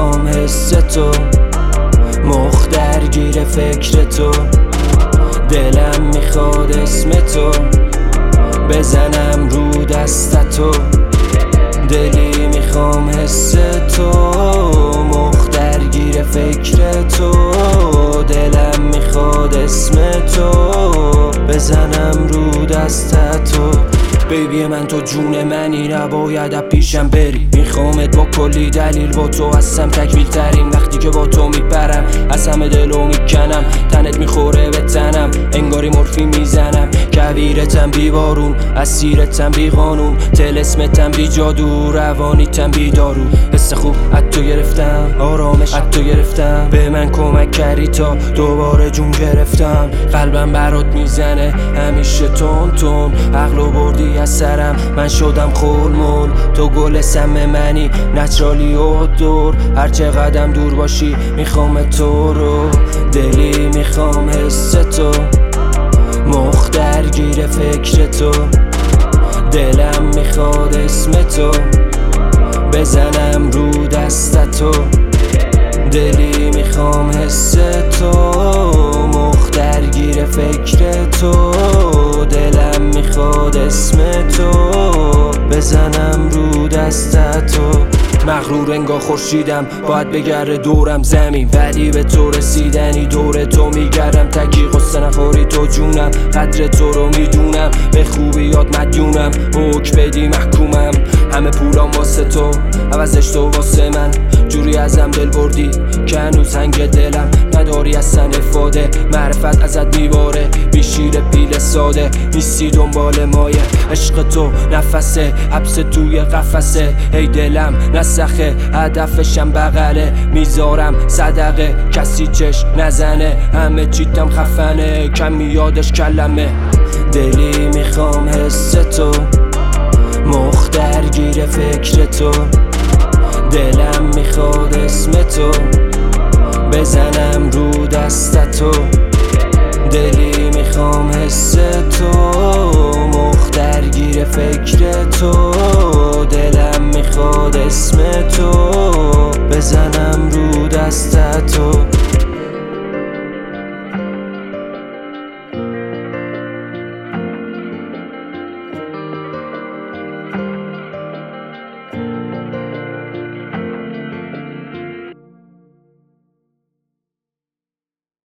میخوام حس تو، مخ درگیر فکر تو، دلم میخواد اسم تو بزنم رو دستتو. دلی میخوام حس تو، مخ درگیر فکر تو، دلم میخواد اسم تو بزنم رو دستتو. بیبی من تو جون منی، نباید از پیشم بری. میخوامت با کلی دلیل، با تو هستم تکمیل ترین. وقتی که با تو میپرم از همه دلو میکنم، تنت میخوره به تنم انگاری مورفین میزنم. کویرتم بی بارون، اسیرتم بی قانون، طلسمتم بی جادو، روانیتم بی دارو. حس خوب از تو گرفتم، آرامش از تو گرفتم، به من کمک کردی تا دوباره جون گرفتم. قلبم برات میزنه همیشه تون تون، عقلو بردی از سرم من شدم خلمول. تو گل سم منی نچرالی و دور، هرچه قدم دور باشی میخوام تو رو. دلی میخوام حس تو، مخ درگیر فکر تو، دلم میخواد اسم تو بزنم رو دستتو. دلی میخوام حس تو، مخ درگیر فکر تو، دلم میخواد اسم تو بزنم رو دستتو. مغرور انگار خورشیدم باید بگره دورم زمین، ولی به تو رسیدنی دور تو میگردم. تکی قصه نخوری تو جونم، قدر تو رو میدونم، به خوبیات مدیونم، حکم بدی محکومم. همه پولام واسه تو، عوضش تو واسه من، جوری ازم دل بردی که هنوز هنگ دلم نداری اصلا افاده. معرفت ازت میباره بی شیر پیل ساده، نیستی دنبال مایه. عشق تو نفسه، حبس توی قفسه، ای دلم نسخه هدفشم بغله. میذارم صدقه کسی چش نزنه، همه چیتم خفنه کم میادش کلمه. دلی میخوام حس تو، مخ درگیر فکر تو، دلم میخواد اسم تو بزنم رو